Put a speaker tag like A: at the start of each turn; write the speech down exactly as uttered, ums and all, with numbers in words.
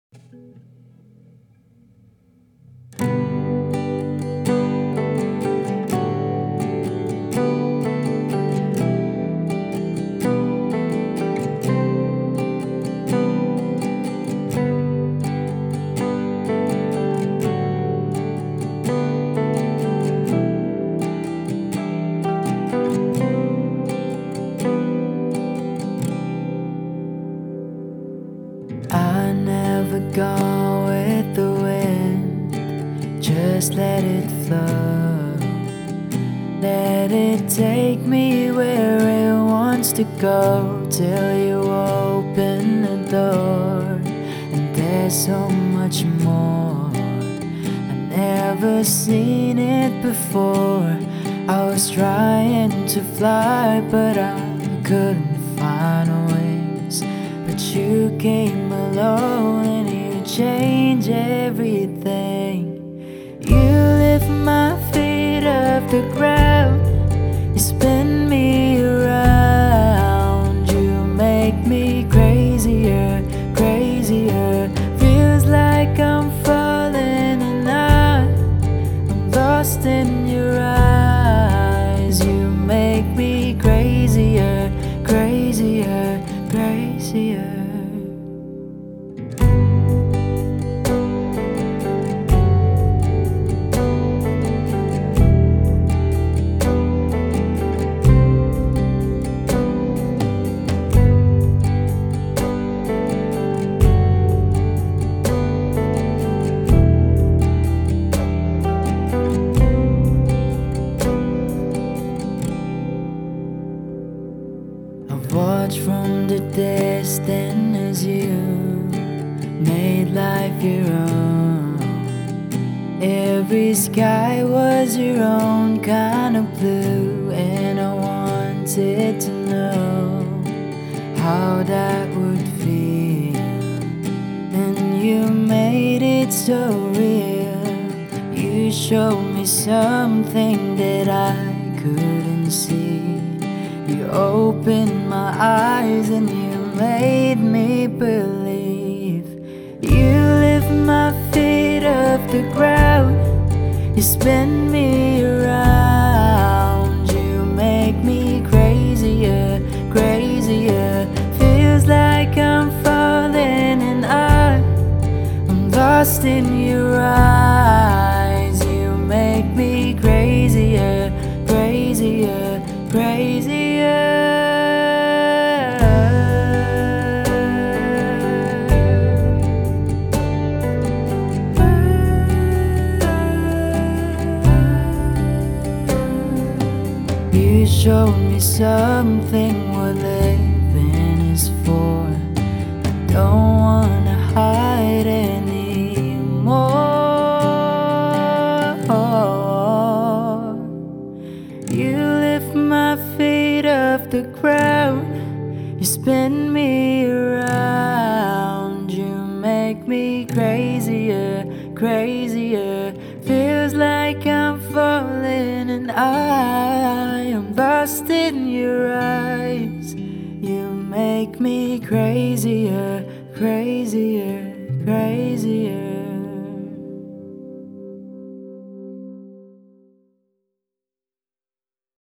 A: I never go with the wind, just let it flow. Let it take me where it wants to go, till you open the door. And there's so much more, I never seen it before. I was trying to fly, but I couldn't find ways. But you came along and you changed everything. You lift my feet off the ground, you spin me around. You make me crazier, crazier. Feels like I'm falling and I'm lost in your eyes. You make me crazier, crazier, crazier. Watch from the distance as you made life your own. Every sky was your own kind of blue, and I wanted to know how that would feel. And you made it so real. You showed me something that I couldn't see. You opened my eyes and you made me believe. You lift my feet off the ground, you spin me around. You make me crazier, crazier. Feels like I'm falling and I, I'm lost in your eyes. You make me crazier, crazier, crazier. You showed me something what living is for. I don't wanna hide anymore. You lift my feet off the ground, you spin me around. You make me crazier, crazier. Feels like I'm falling and I am lost in your eyes. You make me crazier, crazier, crazier.